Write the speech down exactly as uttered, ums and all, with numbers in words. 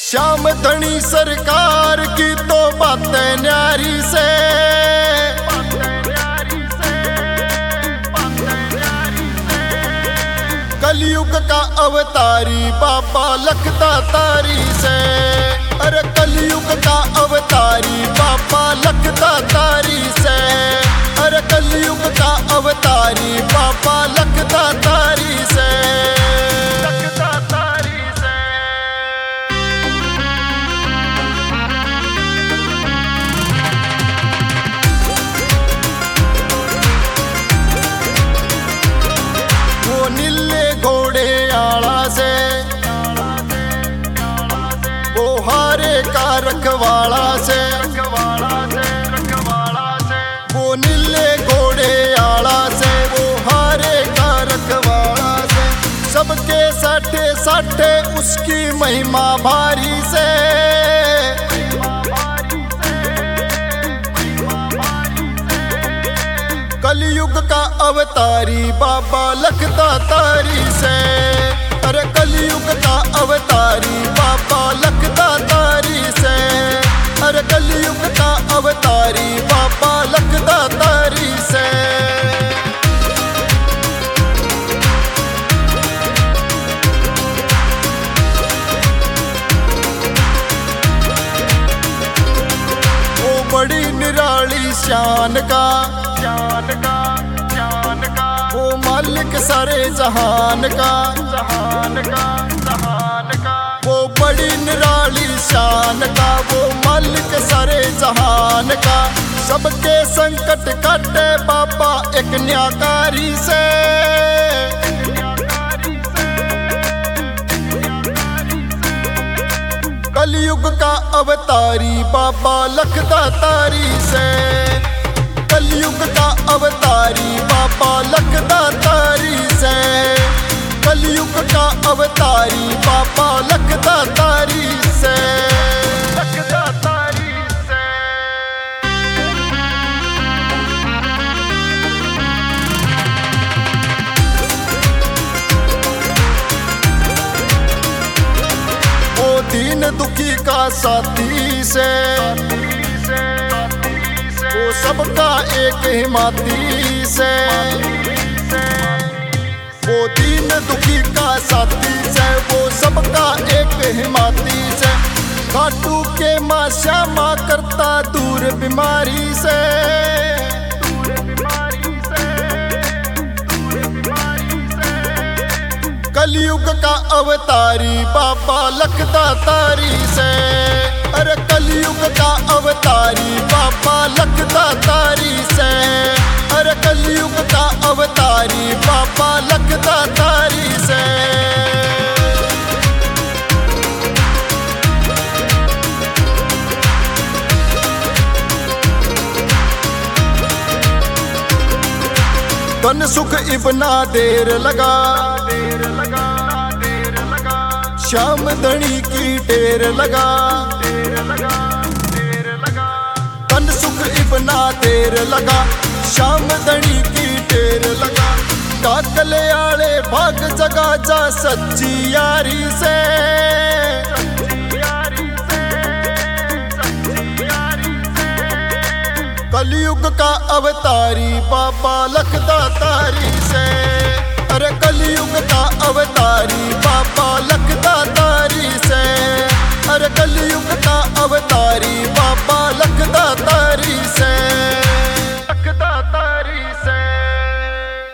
श्याम धनी सरकार की तो बातें न्यारी से, कलयुग का अवतारी बाबा लखदा तारी से। अरे कलयुग का अवतारी बाबा लखदा तारी से। अरे कलयुग का अवतारी बाबा लखदा तारी से। लखदा तारी से। वो नीले घोड़े आला से, वो हारे का रखवाला से, वो नीले घोड़े आला से, वो हारे का रखवाला से। सबके साठे साठे उसकी महिमा भारी से। कलयुग का अवतारी बाबा लखदा तारी से। अरे कलयुग का अवतारी बाबा लखदा तारी से। अरे कलयुग का अवतारी बाबा लखदा तारी से। वो बड़ी निराली शान का, शान का, शान का, वो मालिक सारे जहान का, जहान का, जहान का। वो बड़ी निराली शान का, वो मालिक सारे जहान का। सबके संकट काटे बाबा एक न्याकारी से। कलयुग का अवतारी बाबा लखदा तारी से। कलयुग का अवतारी बाबा लखदा तारी से। कलयुग का अवतारी बाबा लखदा तारी से। लखदा तारी से। वो दीन दुखी का साथी से, वो सबका एक हिमाती से। वो दीन दुखी का साथी से, वो सबका एक हिमाती से। खाटू के माँ श्यामा करता दूर बीमारी से। कलयुग का अवतारी बाबा लखदा तारी से। अरे कलयुग का अवतारी बाबा लखदा तारी से। अरे कलयुग का अवतारी बाबा लखदा तारी से। तन सुख इबना देर लगा, देर लगा, देर लगा। श्याम धनी की टेर लगा, देर लगा, देर लगा। तन सुख इबना देर लगा, श्याम धनी की टेर लगा। काकले आले भाग जगा जा सच्ची यारी से। कलयुग का अवतारी बाबा लखदा तारी से। अरे कलयुग का अवतारी बाबा लखदा तारी से।